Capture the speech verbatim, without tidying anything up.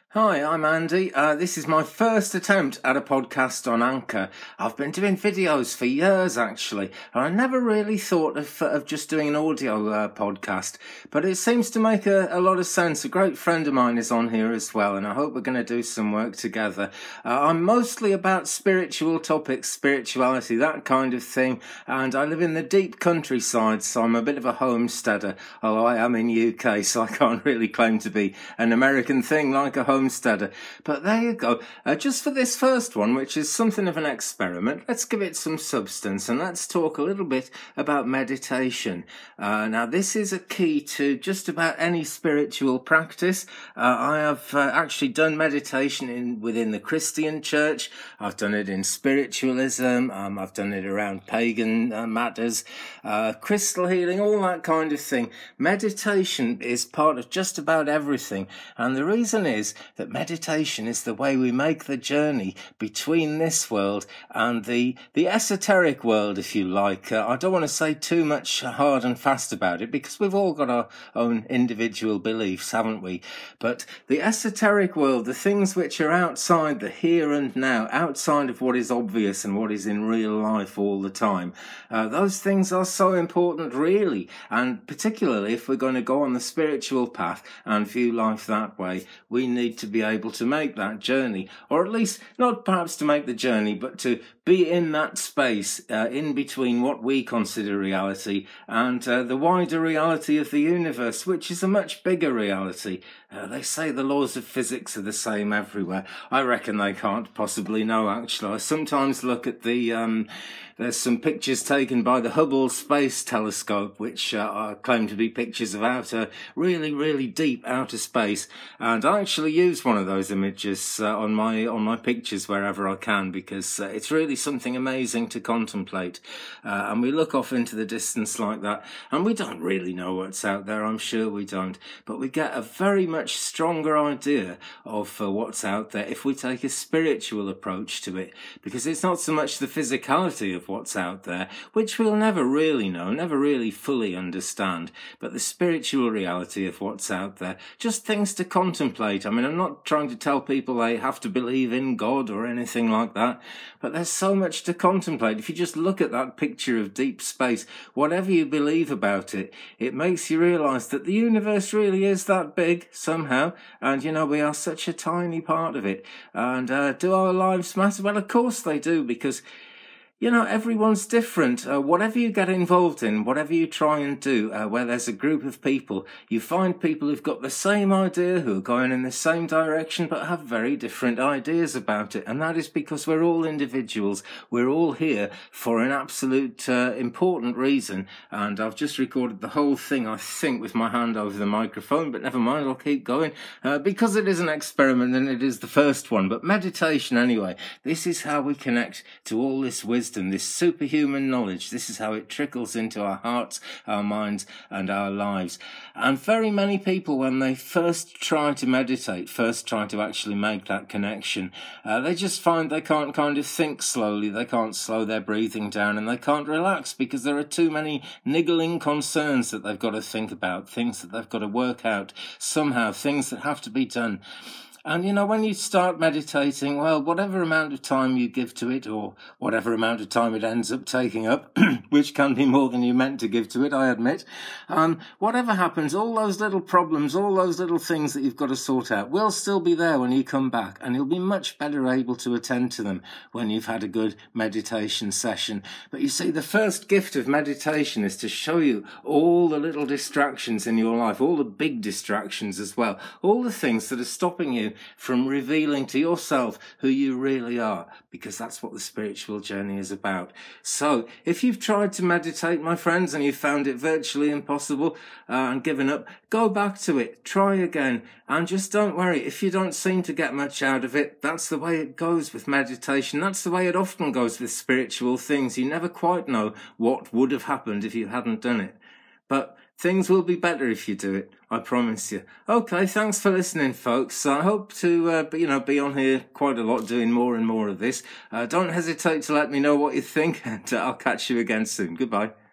Hi, I'm Andy. Uh, this is my first attempt at a podcast on Anchor. I've been doing videos for years, actually, and I never really thought of, of just doing an audio uh, podcast, but it seems to make a, a lot of sense. A great friend of mine is on here as well, and I hope we're going to do some work together. Uh, I'm mostly about spiritual topics, spirituality, that kind of thing, and I live in the deep countryside, so I'm a bit of a homesteader, although I am in U K, so I can't really claim to be an American thing like a homesteader. But there you go. Uh, just for this first one, which is something of an experiment, let's give it some substance and let's talk a little bit about meditation. Uh, now, this is a key to just about any spiritual practice. Uh, I have uh, actually done meditation in within the Christian church. I've done it in spiritualism. Um, I've done it around pagan uh, matters, uh, crystal healing, all that kind of thing. Meditation is part of just about everything. And the reason is that meditation is the way we make the journey between this world and the the esoteric world, if you like. Uh, I don't want to say too much hard and fast about it because we've all got our own individual beliefs, haven't we? But the esoteric world, the things which are outside the here and now, outside of what is obvious and what is in real life all the time, uh, those things are so important, really. And particularly if we're going to go on the spiritual path and view life that way, we need to be able to make that journey, or at least not perhaps to make the journey, but to be in that space uh, in between what we consider reality and uh, the wider reality of the universe, which is a much bigger reality. Uh, they say the laws of physics are the same everywhere. I reckon they can't possibly know, actually. I sometimes look at the, um, there's some pictures taken by the Hubble Space Telescope, which uh, claim to be pictures of outer, really, really deep outer space. And I actually use one of those images uh, on my on my pictures wherever I can, because uh, it's really something amazing to contemplate. Uh, and we look off into the distance like that, and we don't really know what's out there, I'm sure we don't. But we get a very much stronger idea of uh, what's out there if we take a spiritual approach to it, because it's not so much the physicality of what's out there, which we'll never really know, never really fully understand, but the spiritual reality of what's out there, just things to contemplate. I mean, I'm not trying to tell people they have to believe in God or anything like that, but there's so much to contemplate. If you just look at that picture of deep space, whatever you believe about it, it makes you realise that the universe really is that big somehow, and you know, we are such a tiny part of it. And uh, do our lives matter? Well, of course they do, because you know, everyone's different. Uh, whatever you get involved in, whatever you try and do, uh, where there's a group of people, you find people who've got the same idea, who are going in the same direction, but have very different ideas about it. And that is because we're all individuals. We're all here for an absolute uh, important reason. And I've just recorded the whole thing, I think, with my hand over the microphone, but never mind, I'll keep going. Uh, because it is an experiment and it is the first one. But meditation, anyway, this is how we connect to all this wisdom. This superhuman knowledge. This is how it trickles into our hearts, our minds, and our lives. And very many people, when they first try to meditate, first try to actually make that connection, uh, they just find they can't kind of think slowly, they can't slow their breathing down, and they can't relax because there are too many niggling concerns that they've got to think about, things that they've got to work out somehow, things that have to be done. And, you know, when you start meditating, well, whatever amount of time you give to it, or whatever amount of time it ends up taking up, which can be more than you meant to give to it, I admit, um, whatever happens, all those little problems, all those little things that you've got to sort out will still be there when you come back, and you'll be much better able to attend to them when you've had a good meditation session. But you see, the first gift of meditation is to show you all the little distractions in your life, all the big distractions as well, all the things that are stopping you from revealing to yourself who you really are, because that's what the spiritual journey is about. So, if you've tried to meditate, my friends, and you've found it virtually impossible uh, and given up, go back to it, try again, and just don't worry. If you don't seem to get much out of it, that's the way it goes with meditation. That's the way it often goes with spiritual things. You never quite know what would have happened if you hadn't done it. But things will be better if you do it, I promise you. Okay, thanks for listening, folks. I hope to, uh, you know, be on here quite a lot, doing more and more of this. Uh, don't hesitate to let me know what you think, and uh, I'll catch you again soon. Goodbye.